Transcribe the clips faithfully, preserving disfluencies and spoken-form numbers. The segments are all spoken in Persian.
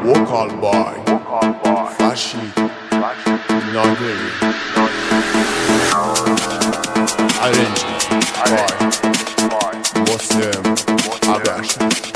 Vocal boy, Fashi, Nagiri, Arrangement by Muslim Abash.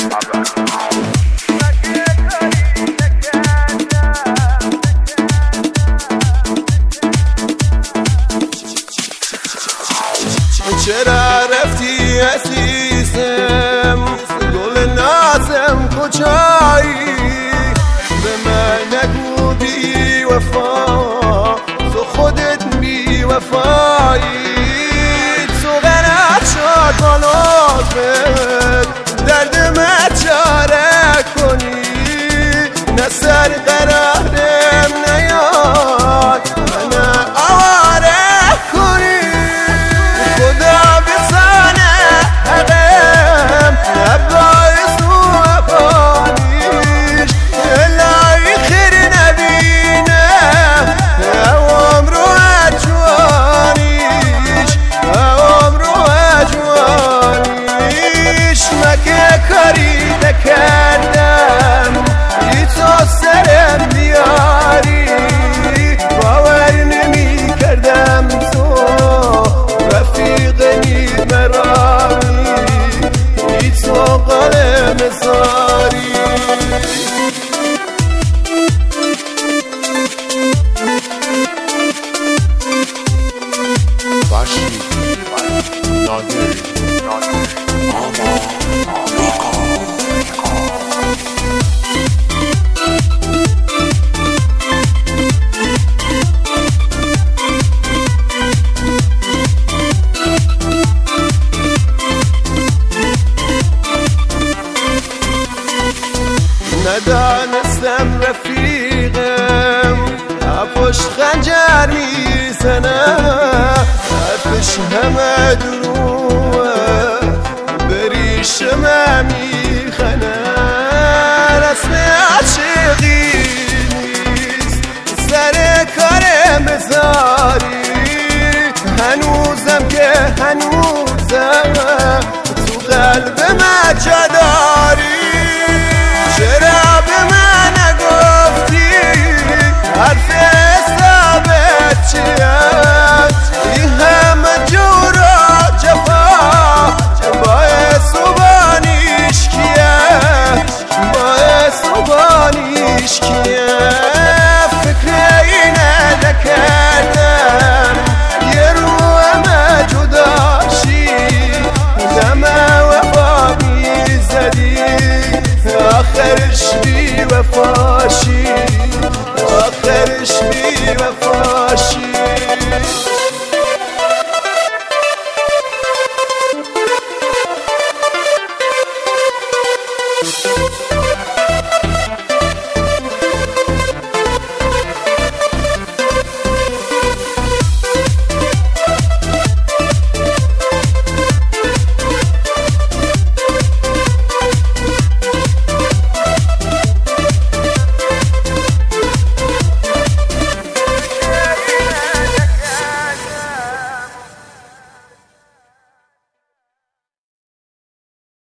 چرا رفتی عزیزم گل نازم کجایی به من نگو بی وفا تو خودت بی وفایی تو غلط شد بالاتت درد من چاره کنی نه سر قرارم نیاد من آواره کنی خدا بسانه حقم نباید تو افانیش الهی خیر نبینه اوام رو اجوانیش اوام رو اجوانیش مگه کاری نکردم ای تو سرم بیاری باور نمی کردم تو رفیقنی مرامی ای تو قلم زاری Fashi, Nagiri, ندانستم رفیقم حرفش خنجر میزنه حرفش همه دروه بریشم میخنه رسم عاشقی نیست سر کارم بذاری هنوزم که هنوزم تو قلب من جا داری چرا به من نگفتی حرف ثابت چیست این همه جور و جفا باعث و بانیش کیه باعث و بانیش کیه فکر اینه نکردم یه رو همه جداشی دمه وفا میزدی آخرش بی وفاشی آخرش بی وفاشی